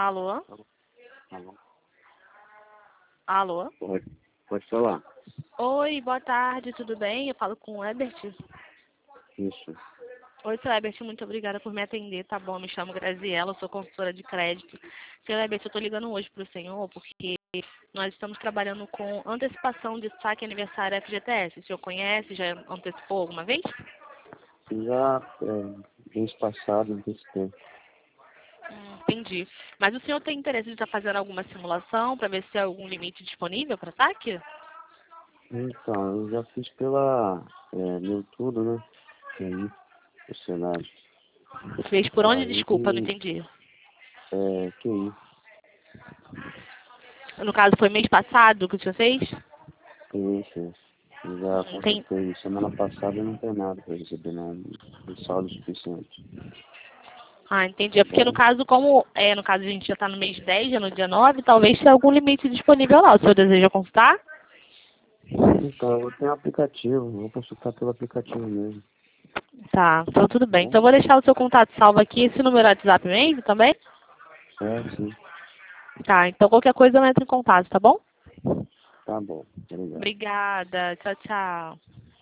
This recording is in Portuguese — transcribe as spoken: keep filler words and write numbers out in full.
Alô? Alô? Alô? Pode, pode falar. Oi, boa tarde, tudo bem? Eu falo com o Ebert. Isso. Oi, seu Ebert, muito obrigada por me atender, tá bom? Me chamo Graziela, sou consultora de crédito. Seu Ebert, eu estou ligando hoje para o senhor porque nós estamos trabalhando com antecipação de saque aniversário F G T S. O senhor conhece, já antecipou alguma vez? Já, é, mês passado, desse tempo. Hum, entendi. Mas o senhor tem interesse de estar fazendo alguma simulação para ver se há algum limite disponível para saque? Então, eu já fiz pela, é, meu tudo, né? Que aí, o cenário. Fez por onde? Aí, Desculpa, não entendi. é, que aí, No caso, foi mês passado que o senhor fez? isso, isso. Eu já Hum, Tem... consultei. Semana passada não tem nada para receber, não. Tem saldo suficiente. Ah, entendi. Tá É porque no bom? caso, como é, no caso a gente já está no mês dez, já no dia nove, talvez tenha algum limite disponível lá. O senhor deseja consultar? Então, eu tenho aplicativo. Vou consultar pelo aplicativo mesmo. Tá, então tudo Tá bem. bom? Então eu vou deixar o seu contato salvo aqui. Esse número é WhatsApp mesmo também? É, sim. Tá, então qualquer coisa eu entro em contato, tá bom? Tá bom. Obrigado. Obrigada. Tchau, tchau.